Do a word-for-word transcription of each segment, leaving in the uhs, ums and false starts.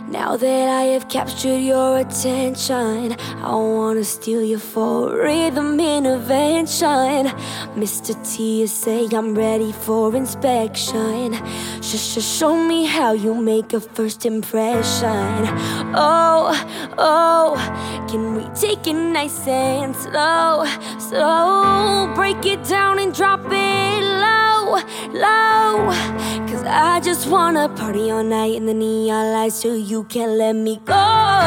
Now that I have captured your attention, I wanna steal your for rhythm intervention. Mister T S A, I'm ready for inspection. Sh-sh Show me how you make a first impression. Oh, oh, can we take it nice and slow, slow? Break it down and drop it low, low. Cause I just wanna party all night in the neon lights till you can't let me go.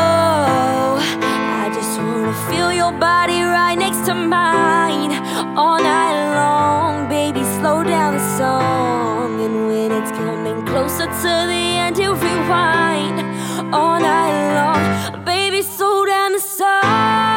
I just wanna feel your body right next to mine all night long. Baby, slow down the song, and when it's coming closer to the end, you rewind all night long. Baby, slow down the song.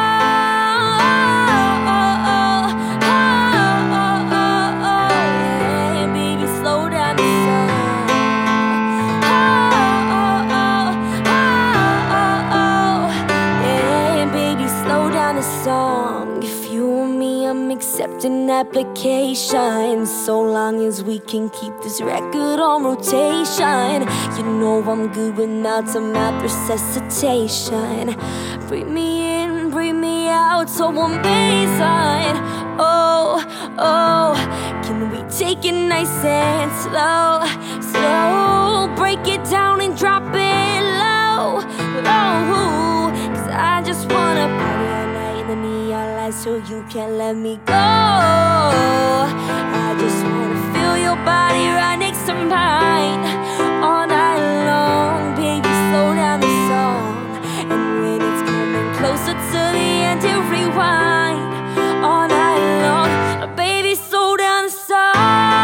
Song. If you and me, I'm accepting applications, so long as we can keep this record on rotation. You know I'm good with mouth-to-mouth resuscitation. Breathe me in, breathe me out, so amazing. Oh, oh, can we take it nice and slow, slow? Break it down and drop it low, low. Cause I just wanna party all night in the neon lights so you can't let me go. I just wanna feel your body right next to mine all night long. Baby, slow down the song, and when it's coming closer to the end, you rewind all night long. Baby, slow down the song.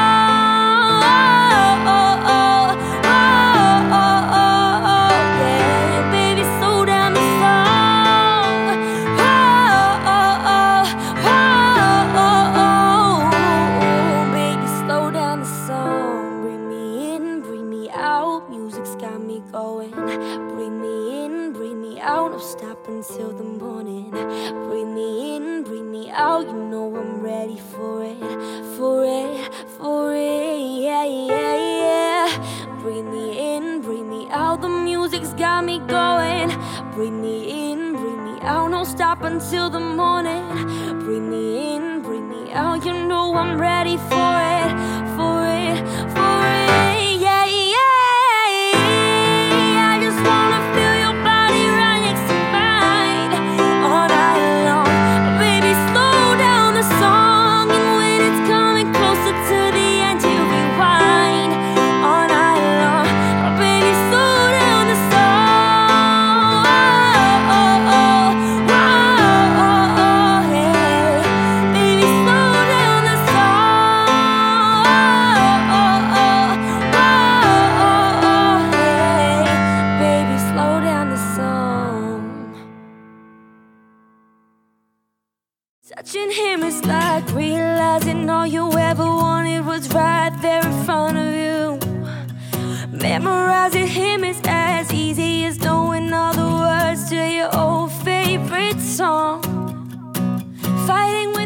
Stop until the morning. Breathe me in, breathe me out. You know I'm ready for it, for it, for it. Yeah, yeah, yeah. Breathe me in, breathe me out. The music's got me going. Breathe me in, breathe me out. No stop until the morning. Breathe me in, breathe me out. You know I'm ready for it, for it, for it. Yeah, yeah. Touching him is like realizing all you ever wanted was right there in front of you. Memorizing him is as easy as knowing all the words to your old favorite song. Fighting